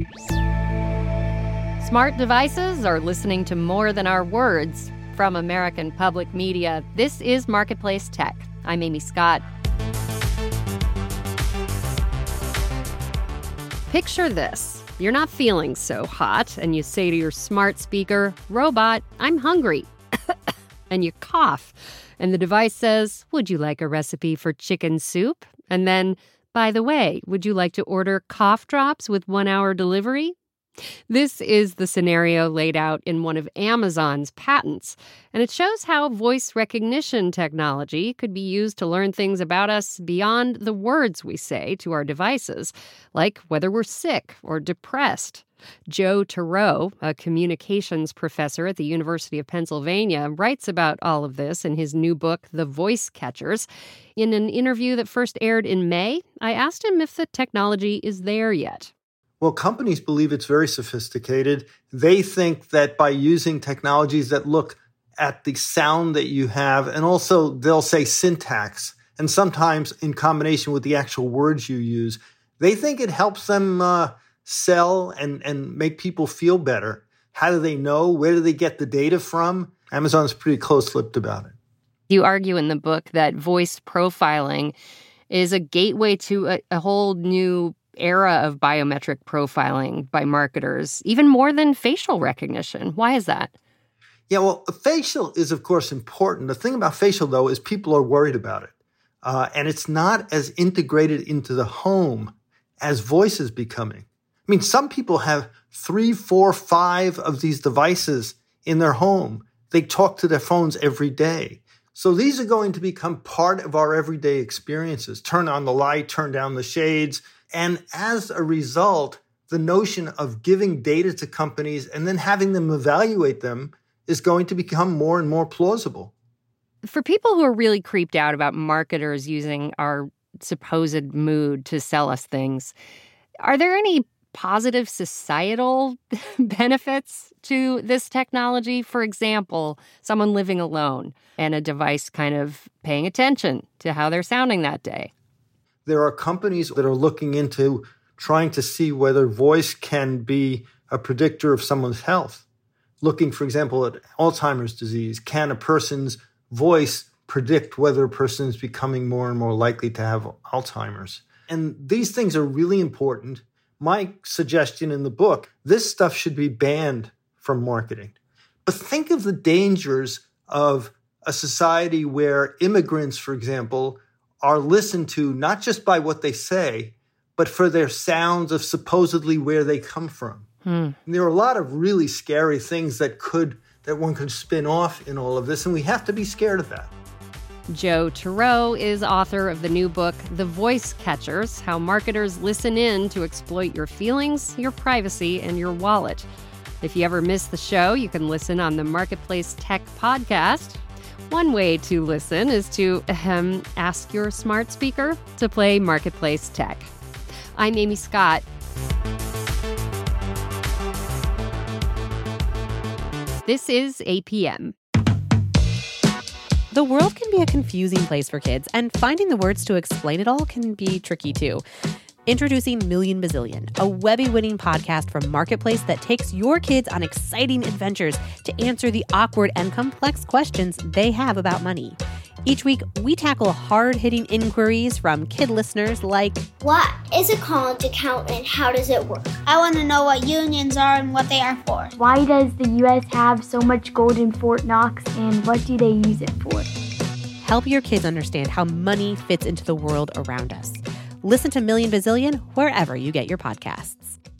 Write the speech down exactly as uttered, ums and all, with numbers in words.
Smart devices are listening to more than our words. From American Public Media, this is Marketplace Tech. I'm Amy Scott. Picture this. You're not feeling so hot, and you say to your smart speaker, "Robot, I'm hungry." And you cough. And the device says, "Would you like a recipe for chicken soup?" And then, "By the way, would you like to order cough drops with one-hour delivery?" This is the scenario laid out in one of Amazon's patents, and it shows how voice recognition technology could be used to learn things about us beyond the words we say to our devices, like whether we're sick or depressed. Joe Turow, a communications professor at the University of Pennsylvania, writes about all of this in his new book, The Voice Catchers. In an interview that first aired in May, I asked him if the technology is there yet. Well, companies believe it's very sophisticated. They think that by using technologies that look at the sound that you have, and also they'll say syntax, and sometimes in combination with the actual words you use, they think it helps them uh, sell and, and make people feel better. How do they know? Where do they get the data from? Amazon's pretty close-lipped about it. You argue in the book that voice profiling is a gateway to a, a whole new era of biometric profiling by marketers, even more than facial recognition. Why is that? Yeah, well, facial is, of course, important. The thing about facial, though, is people are worried about it. Uh, and it's not as integrated into the home as voice is becoming. I mean, some people have three, four, five of these devices in their home. They talk to their phones every day. So these are going to become part of our everyday experiences. Turn on the light, turn down the shades. And as a result, the notion of giving data to companies and then having them evaluate them is going to become more and more plausible. For people who are really creeped out about marketers using our supposed mood to sell us things, are there any positive societal benefits to this technology? For example, someone living alone and a device kind of paying attention to how they're sounding that day. There are companies that are looking into trying to see whether voice can be a predictor of someone's health. Looking, for example, at Alzheimer's disease. Can a person's voice predict whether a person is becoming more and more likely to have Alzheimer's? And these things are really important. My suggestion in the book, this stuff should be banned from marketing. But think of the dangers of a society where immigrants, for example, are listened to not just by what they say, but for their sounds of supposedly where they come from. Hmm. There are a lot of really scary things that could that one could spin off in all of this, and we have to be scared of that. Joe Turow is author of the new book, The Voice Catchers, How Marketers Listen In to Exploit Your Feelings, Your Privacy, and Your Wallet. If you ever miss the show, you can listen on the Marketplace Tech podcast. One way to listen is to ahem, ask your smart speaker to play Marketplace Tech. I'm Amy Scott. This is A P M. The world can be a confusing place for kids, and finding the words to explain it all can be tricky too. Introducing Million Bazillion, a Webby-winning podcast from Marketplace that takes your kids on exciting adventures to answer the awkward and complex questions they have about money. Each week, we tackle hard-hitting inquiries from kid listeners like, what is a college account and how does it work? I want to know what unions are and what they are for. Why does the U S have so much gold in Fort Knox and what do they use it for? Help your kids understand how money fits into the world around us. Listen to Million Bazillion wherever you get your podcasts.